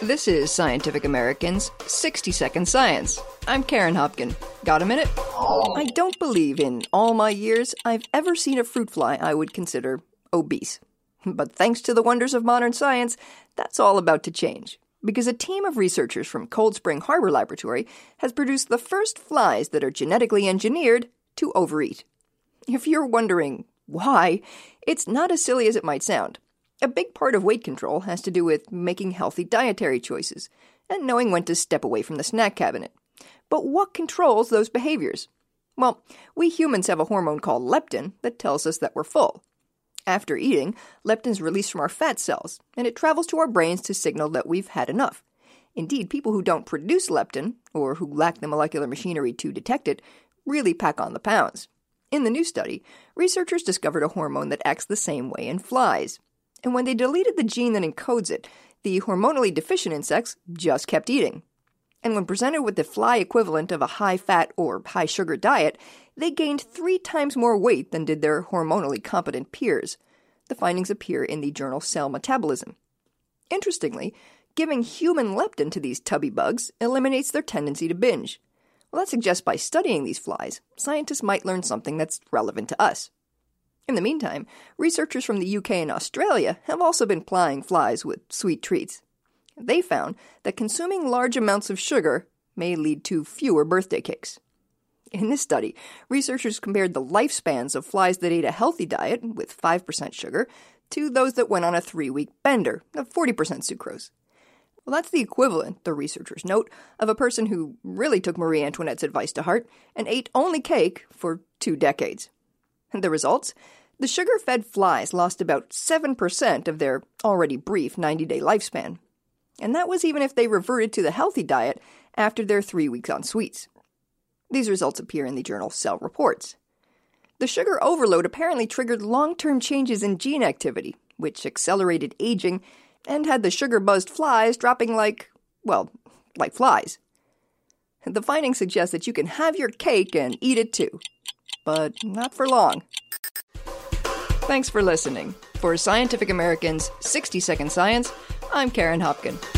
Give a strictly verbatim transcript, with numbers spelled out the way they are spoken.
This is Scientific American's sixty second Science. I'm Karen Hopkin. Got a minute? I don't believe in all my years I've ever seen a fruit fly I would consider obese. But thanks to the wonders of modern science, that's all about to change. Because a team of researchers from Cold Spring Harbor Laboratory has produced the first flies that are genetically engineered to overeat. If you're wondering why, it's not as silly as it might sound. A big part of weight control has to do with making healthy dietary choices and knowing when to step away from the snack cabinet. But what controls those behaviors? Well, we humans have a hormone called leptin that tells us that we're full. After eating, leptin is released from our fat cells, and it travels to our brains to signal that we've had enough. Indeed, people who don't produce leptin, or who lack the molecular machinery to detect it, really pack on the pounds. In the new study, researchers discovered a hormone that acts the same way in flies. And when they deleted the gene that encodes it, the hormonally deficient insects just kept eating. And when presented with the fly equivalent of a high-fat or high-sugar diet, they gained three times more weight than did their hormonally competent peers. The findings appear in the journal Cell Metabolism. Interestingly, giving human leptin to these tubby bugs eliminates their tendency to binge. Well, that suggests by studying these flies, scientists might learn something that's relevant to us. In the meantime, researchers from the U K and Australia have also been plying flies with sweet treats. They found that consuming large amounts of sugar may lead to fewer birthday cakes. In this study, researchers compared the lifespans of flies that ate a healthy diet with five percent sugar to those that went on a three-week bender of forty percent sucrose. Well, that's the equivalent, the researchers note, of a person who really took Marie Antoinette's advice to heart and ate only cake for two decades. And the results? The sugar-fed flies lost about seven percent of their already brief ninety-day lifespan. And that was even if they reverted to the healthy diet after their three weeks on sweets. These results appear in the journal Cell Reports. The sugar overload apparently triggered long-term changes in gene activity, which accelerated aging and had the sugar-buzzed flies dropping like, well, like flies. The findings suggest that you can have your cake and eat it too, but not for long. Thanks for listening. For Scientific American's sixty second Science, I'm Karen Hopkin.